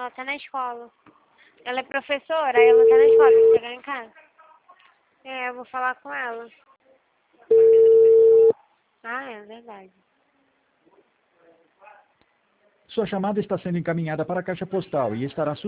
ela tá na escola. Ela é professora, aí ela tá na escola, tem que chegar em casa. É, eu vou falar com ela. Ah, é verdade. Sua chamada está sendo encaminhada para a caixa postal e estará